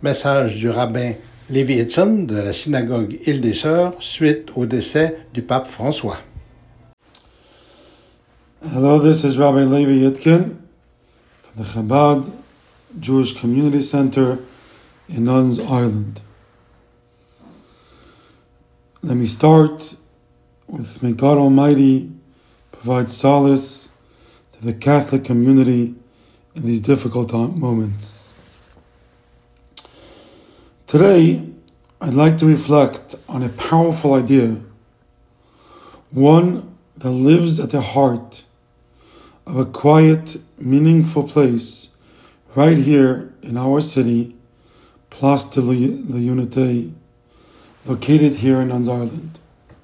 Message du rabbin Levi Etson de la synagogue Île des Sœurs suite au décès du pape François. Hello, this is Rabbi Levi Yitkin from the Chabad Jewish Community Center in Nuns Island. Let me start with may God Almighty provide solace to the Catholic community in these difficult moments. Today, I'd like to reflect on a powerful idea, one that lives at the heart of a quiet, meaningful place right here in our city, Place de l'Unité, located here in Nuns Island.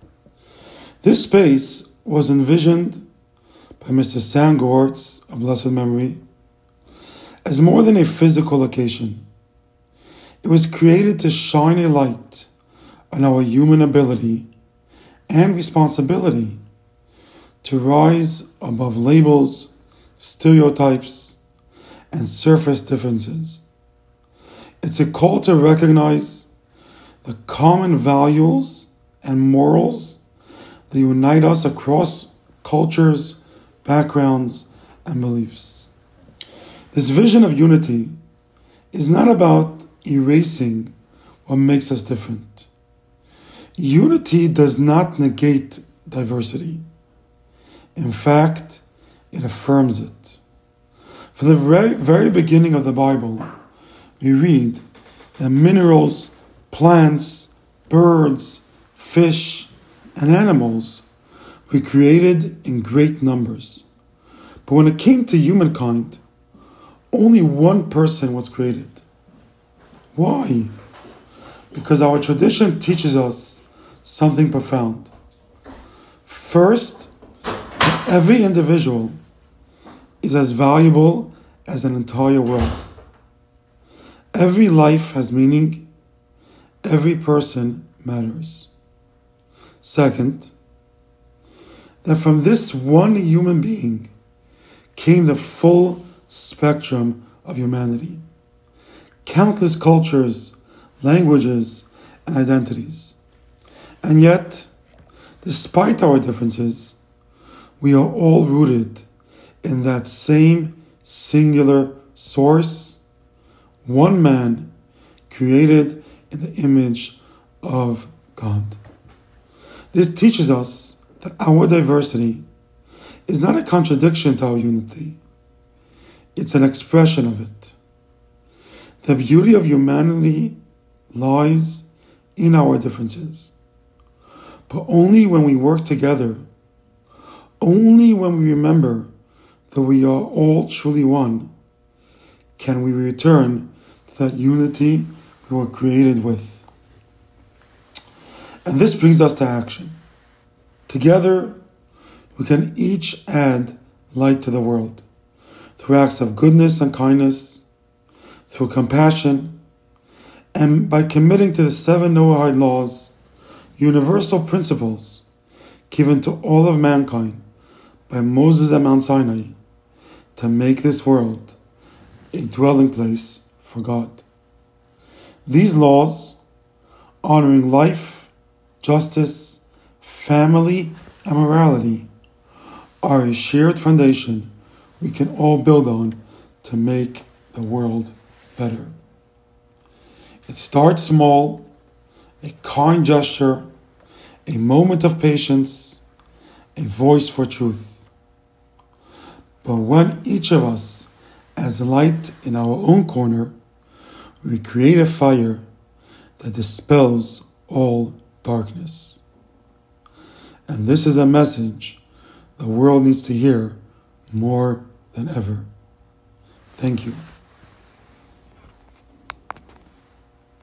This space was envisioned by Mr. Sam Gortz of blessed memory as more than a physical location. It was created to shine a light on our human ability and responsibility to rise above labels, stereotypes, and surface differences. It's a call to recognize the common values and morals that unite us across cultures, backgrounds, and beliefs. This vision of unity is not about erasing what makes us different. Unity does not negate diversity. In fact, it affirms it. From the very beginning of the Bible, we read that minerals, plants, birds, fish, and animals were created in great numbers. But when it came to humankind, only one person was created. Why? Because our tradition teaches us something profound. First, every individual is as valuable as an entire world. Every life has meaning. Every person matters. Second, that from this one human being came the full spectrum of humanity. Countless cultures, languages, and identities. And yet, despite our differences, we are all rooted in that same singular source, one man created in the image of God. This teaches us that our diversity is not a contradiction to our unity. It's an expression of it. The beauty of humanity lies in our differences. But only when we work together, only when we remember that we are all truly one, can we return to that unity we were created with. And this brings us to action. Together, we can each add light to the world through acts of goodness and kindness, through compassion, and by committing to the 7 Noahide laws, universal principles given to all of mankind by Moses at Mount Sinai to make this world a dwelling place for God. These laws, honoring life, justice, family, and morality, are a shared foundation we can all build on to make the world better. It starts small, a kind gesture, a moment of patience, a voice for truth. But when each of us has light in our own corner, we create a fire that dispels all darkness. And this is a message the world needs to hear more than ever. Thank you.